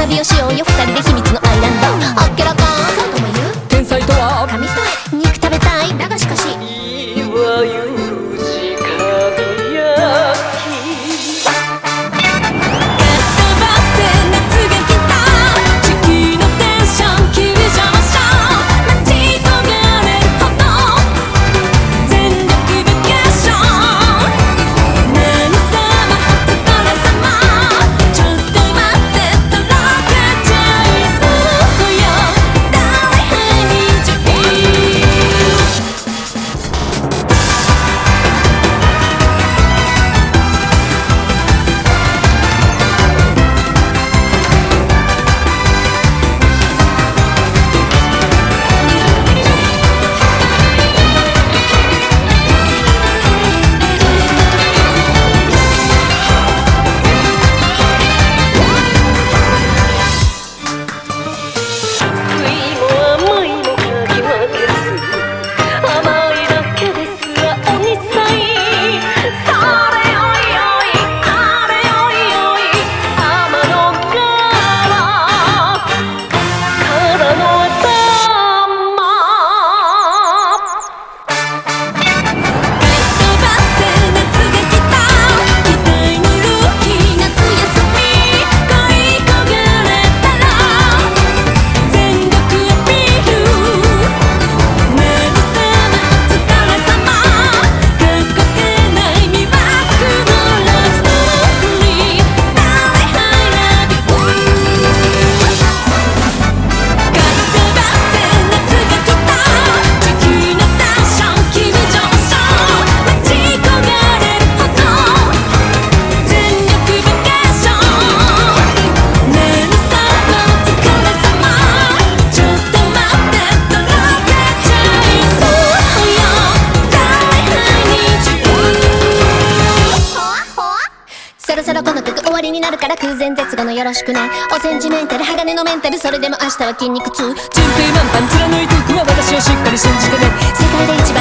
旅をしようよ二人で秘密のアイランド。オッケーロコンそうとも言う天才とは紙一重肉食べたいだがしかしいわゆる直火焼きかっ飛ばせ夏が来た地球のテンション急上昇待ち焦がれるほど全力バケーション何様お疲れ様ちょっと待ってとろけちゃいそうよ Darling I need youそろそろこの曲終わりになるから空前絶後のよろしくねおセンチメンタル鋼のメンタルそれでも明日は筋肉痛順風満帆貫いていくわ私をしっかり信じてね世界で一番